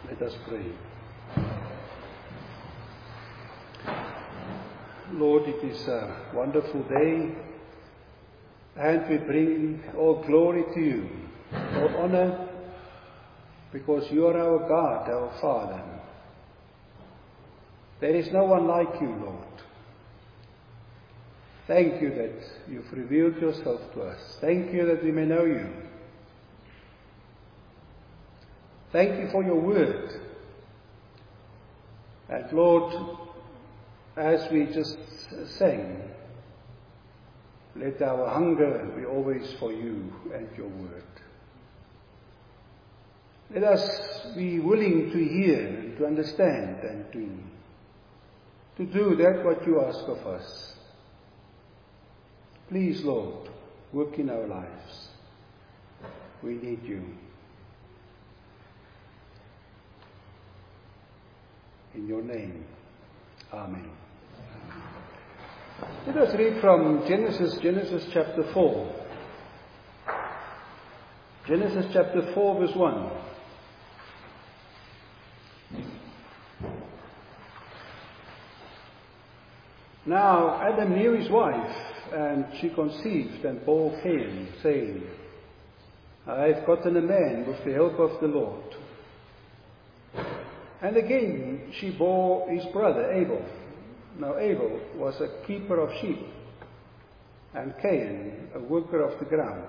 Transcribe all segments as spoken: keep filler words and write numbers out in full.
Let us pray. Lord, it is a wonderful day, and we bring all glory to you, all honor, because you are our God, our Father. There is no one like you, Lord. Thank you that you've revealed yourself to us. Thank you that we may know you. Thank you for your word. And Lord, as we just sang, let our hunger be always for you and your word. Let us be willing to hear and to understand and to, to do that what you ask of us. Please, Lord, work in our lives. We need you. In your name, amen. Let us read from Genesis, Genesis chapter four. Genesis chapter four, verse one. Now Adam knew his wife, and she conceived and bore Cain, saying, I have gotten a man with the help of the Lord. And again she bore his brother Abel. Now Abel was a keeper of sheep, and Cain a worker of the ground.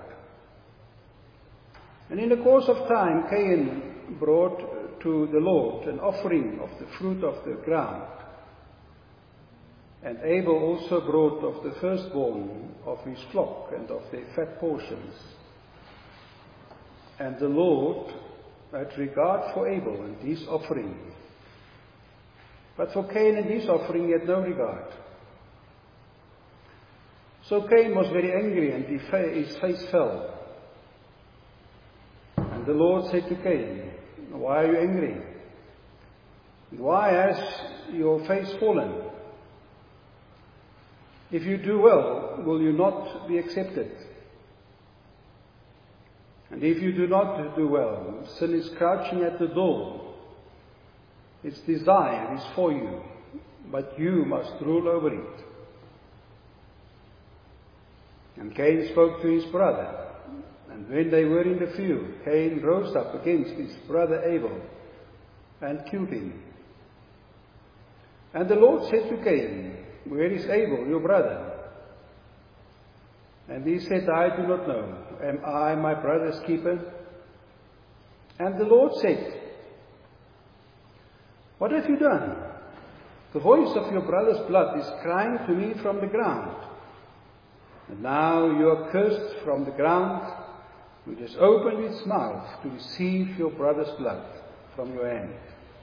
And in the course of time Cain brought to the Lord an offering of the fruit of the ground. And Abel also brought of the firstborn of his flock and of their fat portions. And the Lord had regard for Abel and his offering. But for Cain and his offering he had no regard. So Cain was very angry, and his face fell. And the Lord said to Cain, Why are you angry? And why has your face fallen? If you do well, will you not be accepted? And if you do not do well, sin is crouching at the door. Its desire is for you, but you must rule over it. And Cain spoke to his brother. And when they were in the field, Cain rose up against his brother Abel and killed him. And the Lord said to Cain, Where is Abel, your brother? And he said, I do not know. Am I my brother's keeper? And the Lord said, What have you done? The voice of your brother's blood is crying to me from the ground. And now you are cursed from the ground, which has opened its mouth to receive your brother's blood from your hand.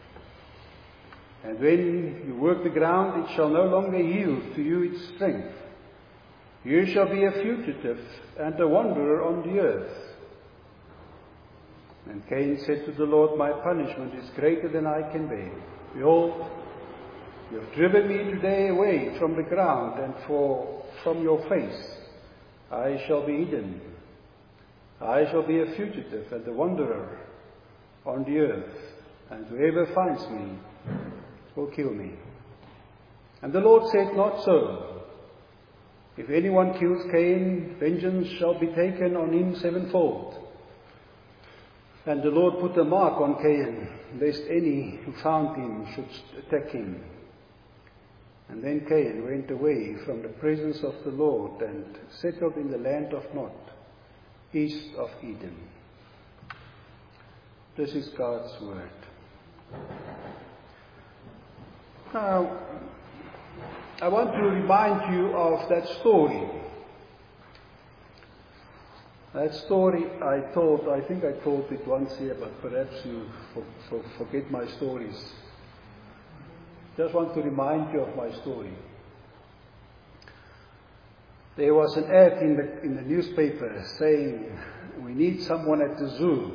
And when you work the ground, it shall no longer yield to you its strength. You shall be a fugitive and a wanderer on the earth. And Cain said to the Lord, My punishment is greater than I can bear. Behold, you have driven me today away from the ground, and for from your face I shall be hidden. I shall be a fugitive and a wanderer on the earth, and whoever finds me will kill me. And the Lord said, Not so. If anyone kills Cain, vengeance shall be taken on him sevenfold. And the Lord put a mark on Cain, lest any who found him should attack him. And then Cain went away from the presence of the Lord and settled in the land of Nod, east of Eden. This is God's word. Now, I want to remind you of that story. That story I told, I think I told it once here, but perhaps you for, for, forget my stories. Just want to remind you of my story. There was an ad in the, in the newspaper saying, we need someone at the zoo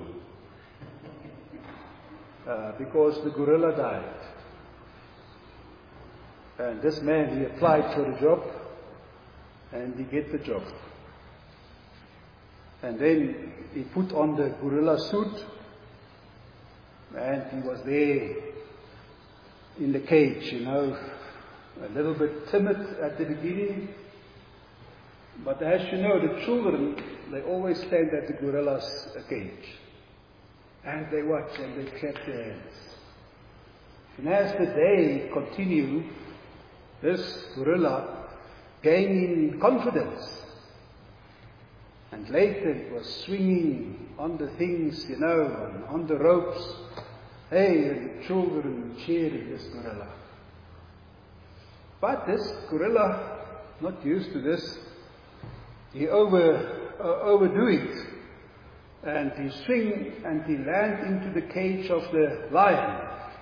uh, because the gorilla died. And this man, he applied for the job, and he get the job. And then he put on the gorilla suit, And he was there in the cage, you know, a little bit timid at the beginning. But as you know, the children, they always stand at the gorilla's cage. And they watch and they clap their hands. And as the day continued, this gorilla gained in confidence. And later it was swinging on the things, you know, and on the ropes. Hey, and the children cheering this gorilla. But this gorilla, not used to this, he over, uh, overdo it. And he swing and he land into the cage of the lion.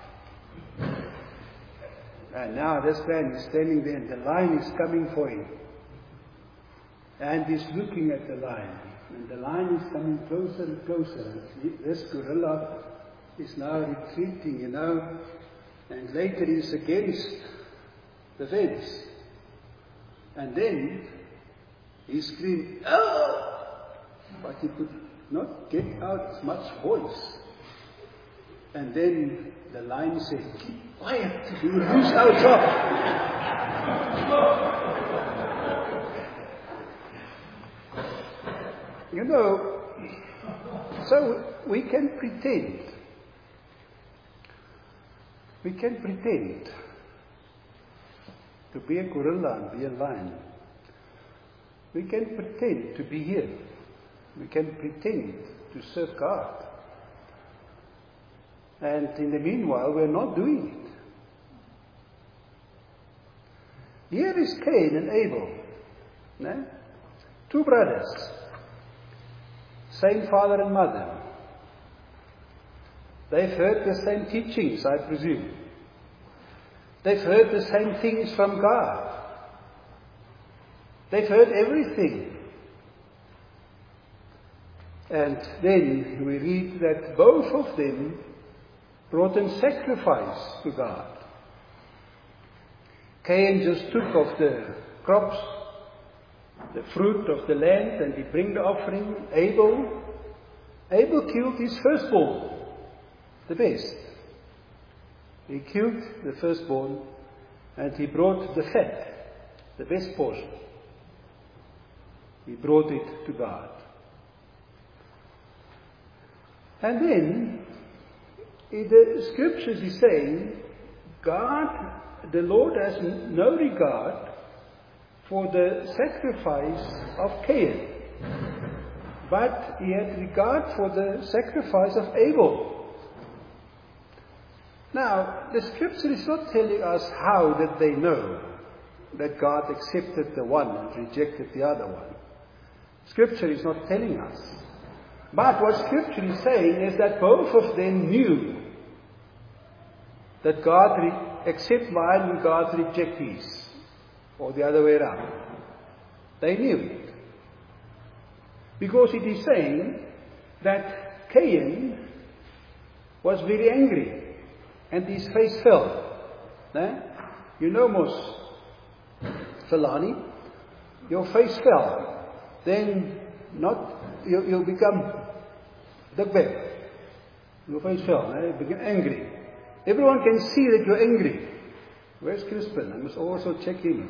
And now this man is standing there and the lion is coming for him. And he's looking at the lion. And the lion is coming closer and closer. And this gorilla is now retreating, you know. And later he's against the fence. And then he screamed, "Oh!" But he could not get out as much voice. And then the lion said, "Keep quiet, you will lose our job." You know, so we can pretend. We can pretend to be a gorilla and be a lion. We can pretend to be here. We can pretend to serve God. And in the meanwhile, we're not doing it. Here is Cain and Abel. No? Two brothers. Same father and mother. They've heard the same teachings, I presume. They've heard the same things from God. They've heard everything. And then we read that both of them brought in sacrifice to God. Cain just took of the crops, the fruit of the land, and he bring the offering. Abel, Abel killed his firstborn, the best. He killed the firstborn, and he brought the fat, the best portion. He brought it to God. And then, in the scriptures is saying, God, the Lord has no regard for the sacrifice of Cain, but he had regard for the sacrifice of Abel. Now, the scripture is not telling us how did they know that God accepted the one and rejected the other one. Scripture is not telling us. But what Scripture is saying is that both of them knew that God re- accepts mine and God rejects his, or the other way around. They knew it. Because it is saying that Cain was very angry and his face fell. Eh? You know, Mos Falani, your face fell. Then not you, you'll become dikbek. Your face fell. Eh? You become angry. Everyone can see that you're angry. Where's Crispin? I must also check him.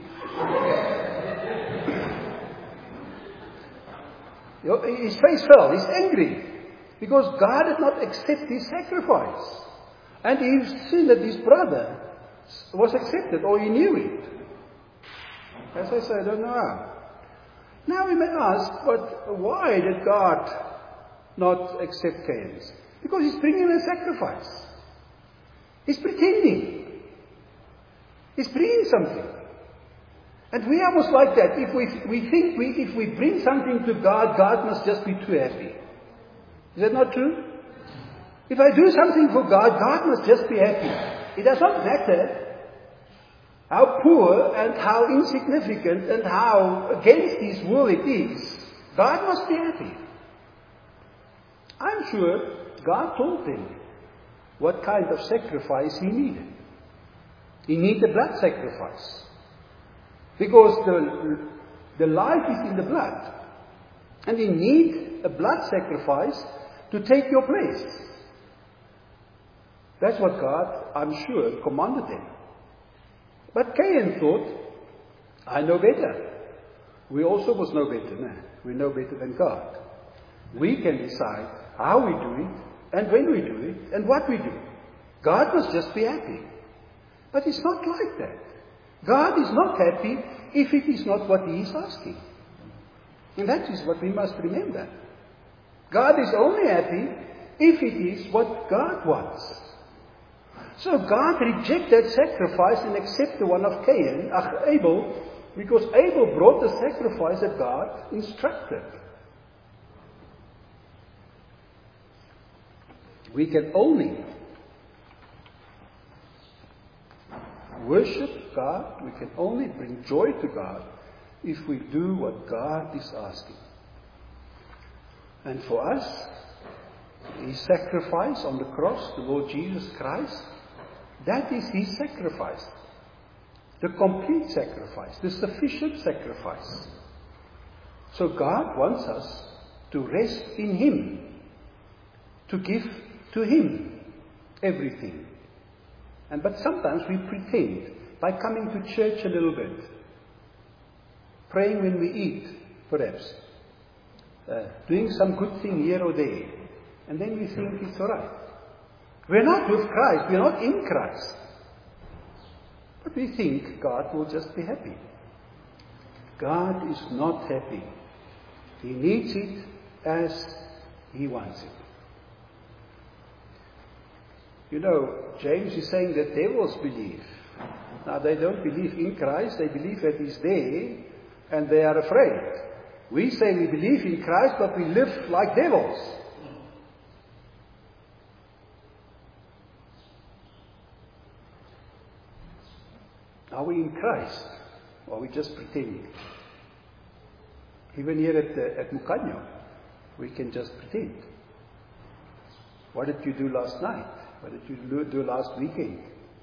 His face fell. He's angry. Because God did not accept his sacrifice. And he's seen that his brother was accepted, or he knew it. As I say, I don't know how. Now we may ask, but why did God not accept Cain's? Because he's bringing a sacrifice. He's pretending. He's bringing something. And we are almost like that. If we, we think we, if we bring something to God, God must just be too happy. Is that not true? If I do something for God, God must just be happy. It does not matter how poor and how insignificant and how against his will it is. God must be happy. I'm sure God told him what kind of sacrifice he needed. He needed a blood sacrifice. Because the, the life is in the blood. And you need a blood sacrifice to take your place. That's what God, I'm sure, commanded them. But Cain thought, I know better. We also must know better. No, we know better than God. We can decide how we do it, and when we do it, and what we do. God must just be happy. But it's not like that. God is not happy if it is not what He is asking. And that is what we must remember. God is only happy if it is what God wants. So God rejected sacrifice and accepted the one of Cain, Ach, Abel, because Abel brought the sacrifice that God instructed. We can only worship God, we can only bring joy to God if we do what God is asking. And for us, His sacrifice on the cross, the Lord Jesus Christ, that is His sacrifice. The complete sacrifice, the sufficient sacrifice. So God wants us to rest in Him, to give to Him everything. And but sometimes we pretend by coming to church a little bit, praying when we eat, perhaps, uh, doing some good thing here or there, and then we think it's all right. We're not with Christ, we're not in Christ. But we think God will just be happy. God is not happy. He needs it as He wants it. You know, James is saying that devils believe. Now, they don't believe in Christ, they believe that He's there, and they are afraid. We say we believe in Christ, but we live like devils. Are we in Christ? Or are we just pretending? Even here at, uh, at Mukanyo, we can just pretend. What did you do last night? What did you do last weekend?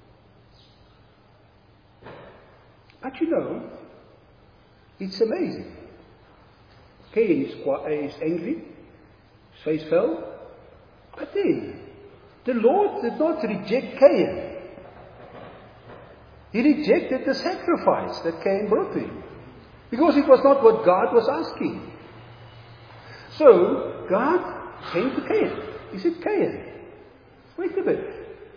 But you know, it's amazing. Cain is, is angry, face fell, but then the Lord did not reject Cain. He rejected the sacrifice that Cain brought to Him, because it was not what God was asking. So God came to Cain. He said, Cain, wait a bit.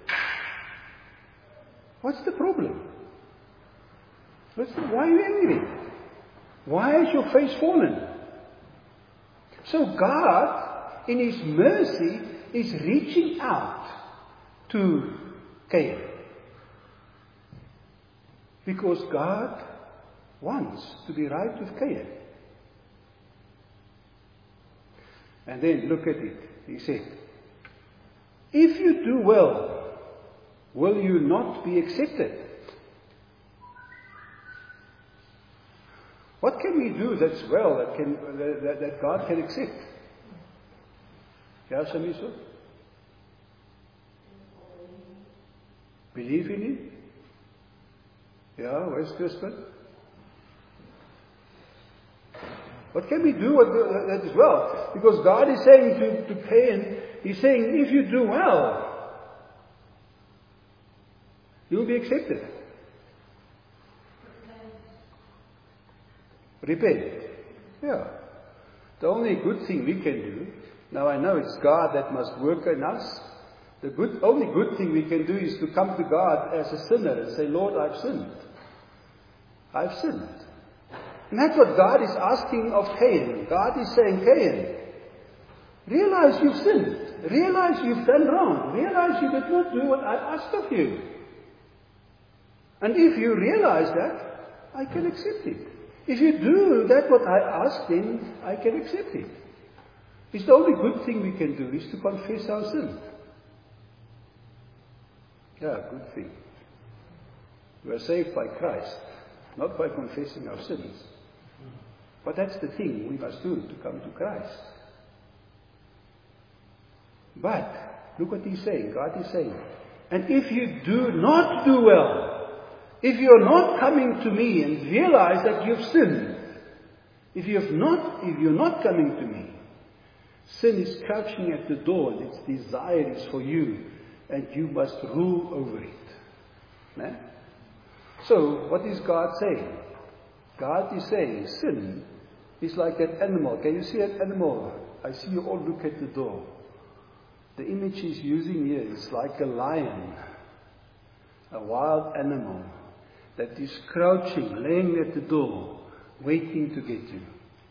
What's the problem? What's the, why are you angry? Why is your face fallen? So God, in His mercy, is reaching out to Cain. Because God wants to be right with Cain. And then look at it. He said, if you do well, will you not be accepted? What can we do that's well, that can that, that God can accept? Yeah, Shamiso? Believe in Him? Yeah, where's Crispin? What can we do that is well? Because God is saying to, to Cain, He's saying, if you do well, you will be accepted. Repent. Yeah. The only good thing we can do, now I know it's God that must work in us. The good, only good thing we can do is to come to God as a sinner and say, Lord, I've sinned. I've sinned. And that's what God is asking of Cain. God is saying, Cain, realize you've sinned. Realize you've done wrong. Realize you did not do what I asked of you. And if you realize that, I can accept it. If you do that what I asked, then I can accept it. It's the only good thing we can do is to confess our sin. Yeah, good thing. We are saved by Christ, not by confessing our sins. But that's the thing we must do, to come to Christ. But, look what He's saying, God is saying, and if you do not do well, if you're not coming to me and realize that you've sinned, if you have not, if you're not coming to me, sin is crouching at the door and its desire is for you and you must rule over it. Né? So, what is God saying? God is saying, sin is like that animal. Can you see that animal? I see you all look at the door. The image he's using here is like a lion, a wild animal that is crouching, laying at the door, waiting to get you.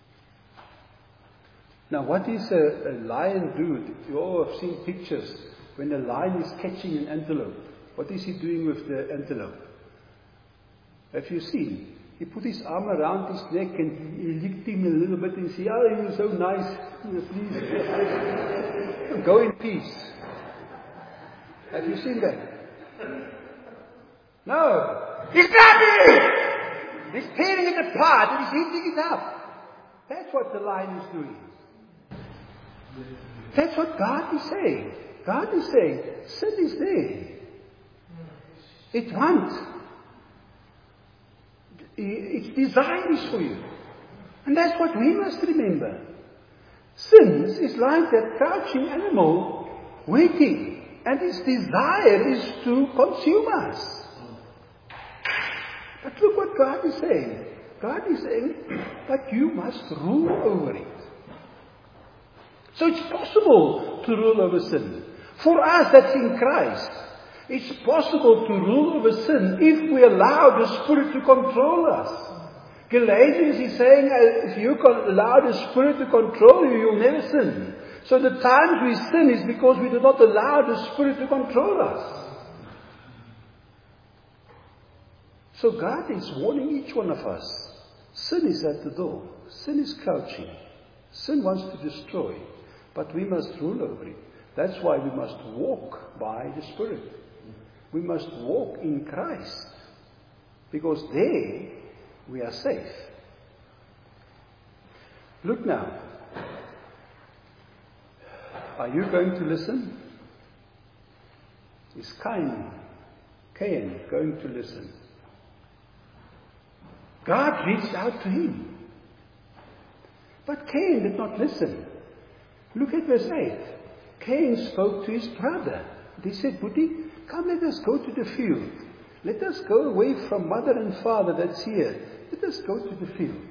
Now, what is a, a lion do? You all have seen pictures when a lion is catching an antelope. What is he doing with the antelope? Have you seen? He put his arm around his neck and he licked him a little bit and said, "Oh, you're so nice. Please, go in peace." Have you seen that? No. He's grabbing it! He's tearing it apart and he's eating it up. That's what the lion is doing. That's what God is saying. God is saying, sin is there. It wants. Its desire is for you. And that's what we must remember. Sin is like that crouching animal waiting. And its desire is to consume us. But look what God is saying. God is saying, but you must rule over it. So it's possible to rule over sin. For us that's in Christ, it's possible to rule over sin if we allow the Spirit to control us. Galatians is saying, if you allow the Spirit to control you, you'll never sin. So the times we sin is because we do not allow the Spirit to control us. So God is warning each one of us. Sin is at the door. Sin is crouching. Sin wants to destroy. But we must rule over it. That's why we must walk by the Spirit. We must walk in Christ. Because there we are safe. Look now. Are you going to listen? Is Cain, Cain going to listen? God reached out to him. But Cain did not listen. Look at verse eight. Cain spoke to his brother. He said, "Buddy, come, let us go to the field. Let us go away from mother and father that's here. Let us go to the field."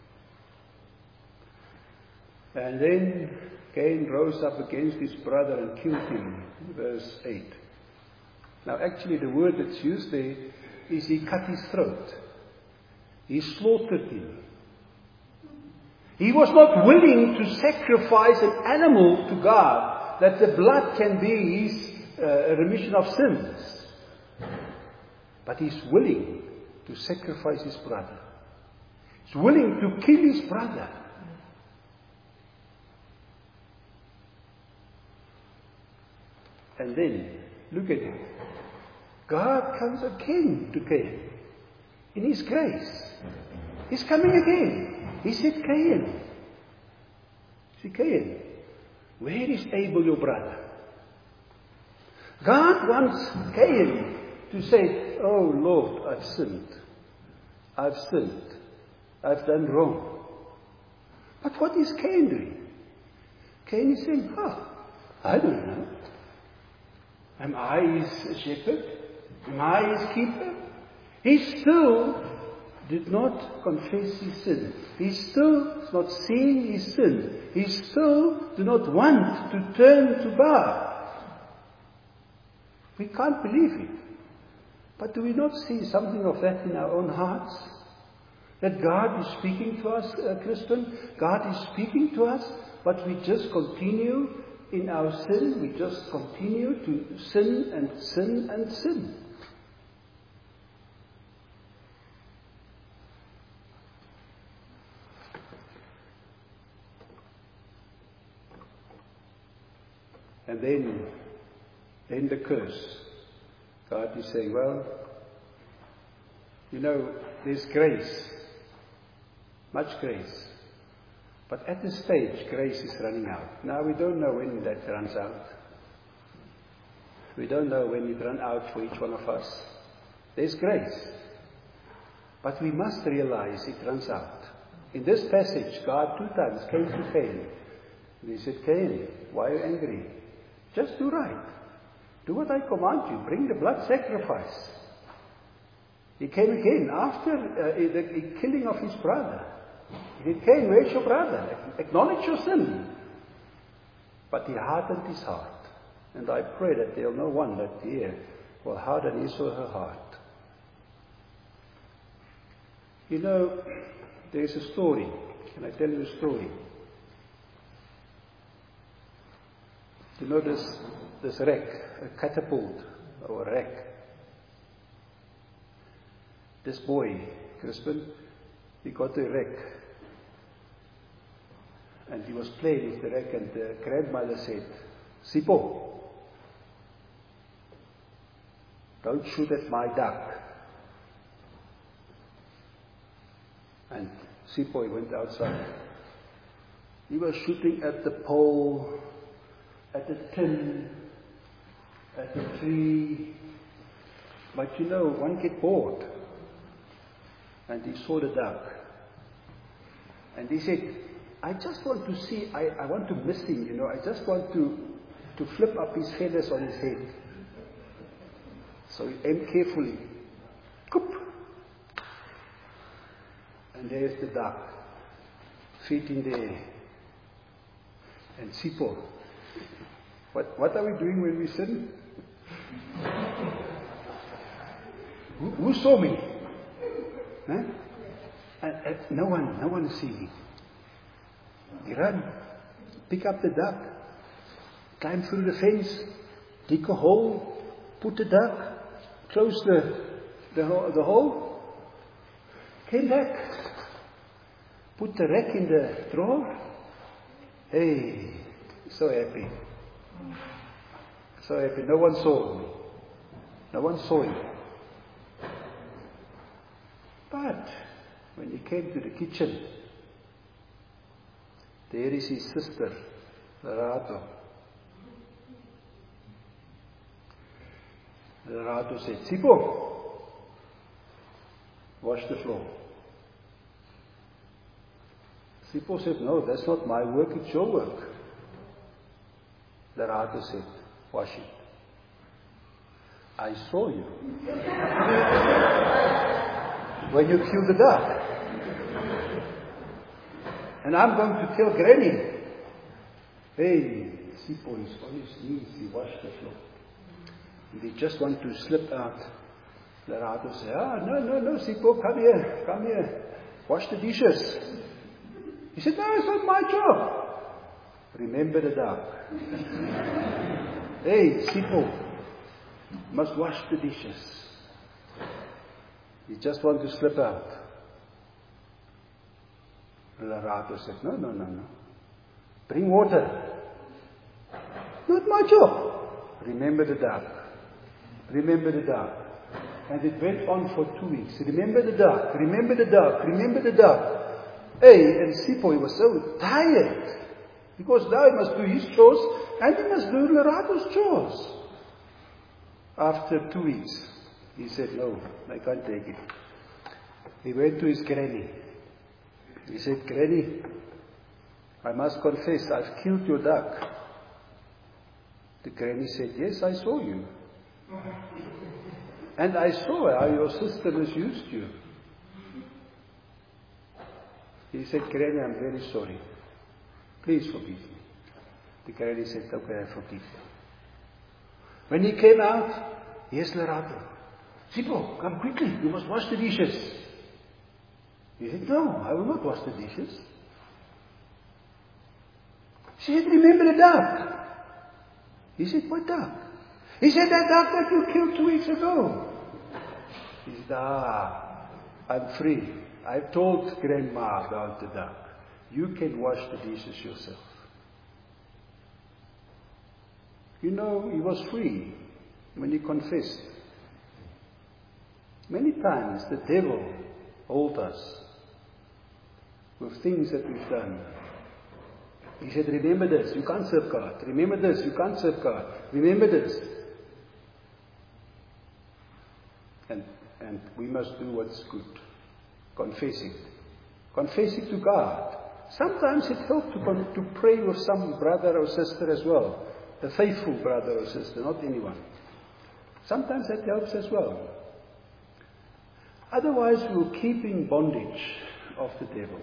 And then Cain rose up against his brother and killed him. Verse eight. Now actually the word that's used there is he cut his throat. He slaughtered him. He was not willing to sacrifice an animal to God that the blood can be his uh, remission of sins. But he's willing to sacrifice his brother. He's willing to kill his brother. And then, look at it. God comes again to Cain. In His grace. He's coming again. He said, "Cain." He said, "Cain, where is Abel your brother?" God wants Cain to say, "Oh Lord, I've sinned. I've sinned. I've done wrong." But what is Cain doing? Cain is saying, "Oh, I don't know. Am I his shepherd? Am I his keeper?" He still did not confess his sin. He still is not seeing his sin. He still do not want to turn to God. We can't believe it. But do we not see something of that in our own hearts? That God is speaking to us, uh, Christian. God is speaking to us, but we just continue in our sin. We just continue to sin and sin and sin. And then, then the curse. God is saying, well, you know, there's grace. Much grace. But at this stage, grace is running out. Now, we don't know when that runs out. We don't know when it runs out for each one of us. There's grace. But we must realize it runs out. In this passage, God two times came to Cain. And He said, "Cain, why are you angry? Just do right. Do what I command you. Bring the blood sacrifice. He came again after uh, the, the killing of his brother. He came, where's your brother? Acknowledge your sin. But he hardened his heart. And I pray that there will no one that here will harden his or her heart. You know, there is a story. Can I tell you a story? You know this, this wreck, a catapult or a wreck. This boy, Crispin, he got a wreck. And he was playing with the wreck, and the grandmother said, Sipho, don't shoot at my duck. And Sipho went outside. He was shooting at the pole, at the tin, at the tree. But you know, one get bored. And he saw the duck. And he said, I just want to see, I, I want to miss him, you know, I just want to, to flip up his feathers on his head. So he aimed carefully. Coop! And there's the duck, feet in the air. And Sipho, what, what are we doing when we sin? who, who saw me? Huh? And, and no one, no one is seeing me. He ran, pick up the duck, climb through the fence, dig a hole, put the duck, close the, the, the hole, came back, put the wreck in the drawer. Hey, so happy. So happy. No one saw me. No one saw him. But when he came to the kitchen, there is his sister, Lerato. Lerato said, Sipho, wash the floor. Sipho said, no, that's not my work, it's your work. Lerato said, wash it. I saw you. When you killed the duck. And I'm going to tell Granny. Hey, Sipho is on his knees, he washed the floor. And he just want to slip out. Lerato said, ah, no, no, no, Sipho, come here, come here. Wash the dishes. He said, no, it's not my job. Remember the duck. Hey, Sipho, must wash the dishes. You just want to slip out. Lerato said, no, no, no, no. Bring water. Not my job. Remember the duck. Remember the duck. And it went on for two weeks. Remember the duck. Remember the duck. Remember the duck. Hey, and Sipho, he was so tired. Because now he must do his chores and he must do Lerato's chores. After two weeks, he said, no, I can't take it. He went to his granny. He said, Granny, I must confess, I've killed your duck. The granny said, yes, I saw you. And I saw how your sister misused you. He said, Granny, I'm very sorry. Please forgive me. The granny said, okay, I forgive you. When he came out, yes, Lerato. Sipho, come quickly, you must wash the dishes. He said, no, I will not wash the dishes. She said, remember the duck. He said, what duck? He said, that duck that you killed two weeks ago. He said, ah, I'm free. I've told Grandma about the duck. You can wash the dishes yourself. You know, he was free when he confessed. Many times the devil holds us with things that we've done. He said, remember this, you can't serve God. Remember this, you can't serve God. Remember this. And, and we must do what's good. Confess it. Confess it to God. Sometimes it helps to, to pray with some brother or sister as well. A faithful brother or sister, not anyone. Sometimes that helps as well. Otherwise, we'll keep in bondage of the devil.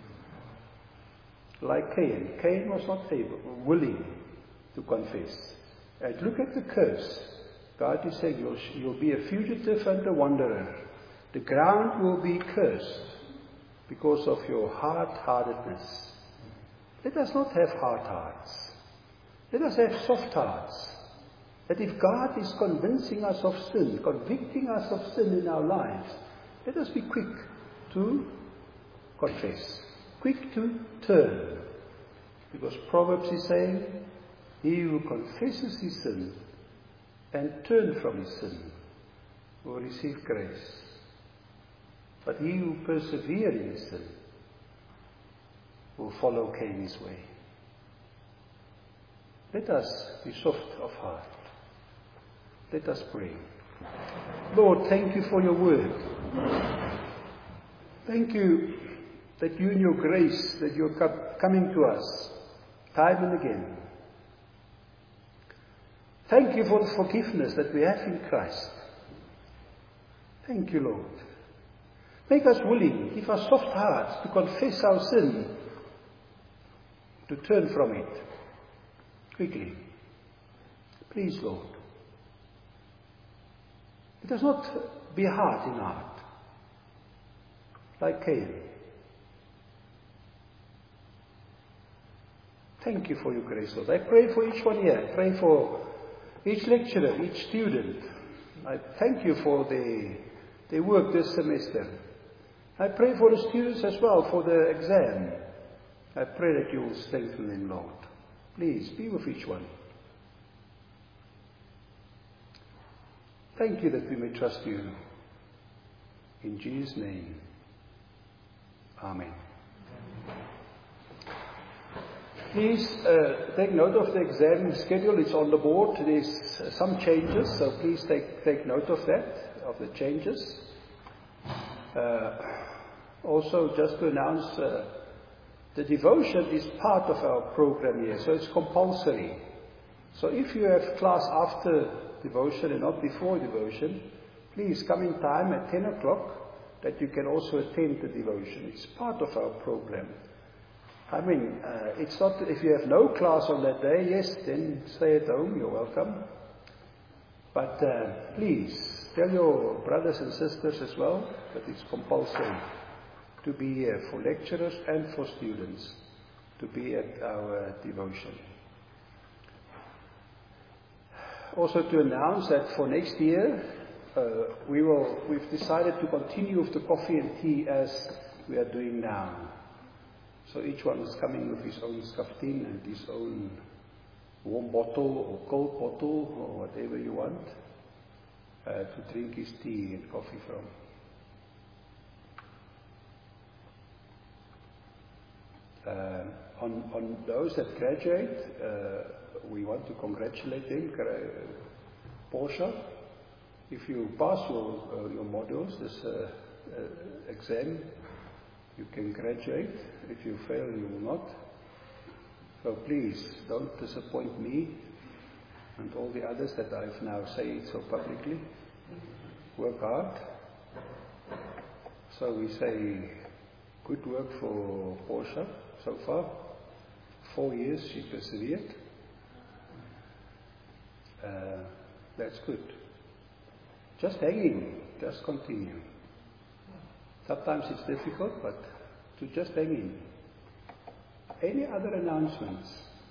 Like Cain. Cain was not able, willing to confess. And look at the curse. God is saying, you'll, you'll be a fugitive and a wanderer. The ground will be cursed because of your hard-heartedness. Let us not have hard hearts. Let us have soft hearts. That if God is convincing us of sin, convicting us of sin in our lives, let us be quick to confess, quick to turn. Because Proverbs is saying, he who confesses his sin and turn from his sin will receive grace. But he who perseveres in his sin will follow Cain's way. Let us be soft of heart. Let us pray. Lord, thank you for your word. Thank you that you in your grace, that you're coming to us time and again. Thank you for the forgiveness that we have in Christ. Thank you, Lord. Make us willing, give us soft hearts to confess our sin, to turn from it quickly. Please, Lord. Let us not be hard in heart, like Cain. Thank you for your grace, Lord. I pray for each one here. I pray for each lecturer, each student. I thank you for their, their work this semester. I pray for the students as well, for the exam. I pray that you will strengthen them, Lord. Please, be with each one. Thank you that we may trust you. In Jesus' name, Amen. Please uh, take note of the exam schedule. It's on the board. There's uh, some changes, so please take, take note of that, of the changes. Uh, also, just to announce, uh, the devotion is part of our program here, so it's compulsory. So if you have class after devotion and not before devotion, please come in time at ten o'clock that you can also attend the devotion. It's part of our program. I mean, uh, it's not, if you have no class on that day, yes, then stay at home, you're welcome. But uh, please, tell your brothers and sisters as well that it's compulsory to be here for lecturers and for students, to be at our uh, devotion. Also to announce that for next year, uh, we will, we've decided to continue with the coffee and tea as we are doing now. So each one is coming with his own skaftin and his own warm bottle or cold bottle or whatever you want uh, to drink his tea and coffee from. Uh, on, on those that graduate, uh, we want to congratulate them. Portia, if you pass your, uh, your modules, this uh, uh, exam, you can graduate. If you fail, you will not. So please, don't disappoint me and all the others that I've now said so publicly. Work hard. So we say, good work for Portia so far. Four years she persevered. Uh, that's good. Just hang in, just continue. Sometimes it's difficult, but to just hang in. Any other announcements?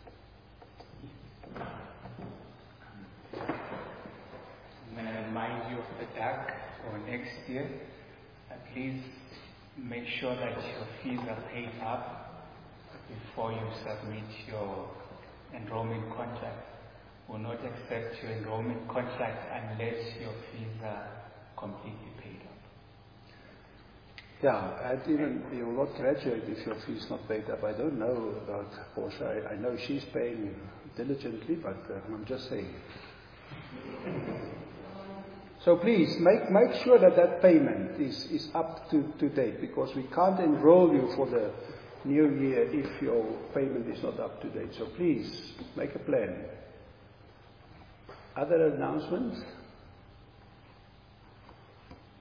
May I remind you of the D A C for next year. Uh, please make sure that your fees are paid up before you submit your enrollment contract. Will not accept your enrollment contract unless your fees are completely paid up. Yeah, and even you will not graduate if your fee is not paid up. I don't know about Portia. I, I know she's paying diligently, but uh, I'm just saying. So please, make, make sure that that payment is, is up to, to date, because we can't enroll you for the new year if your payment is not up to date. So please, make a plan. Other announcements?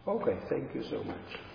Okay, thank you so much.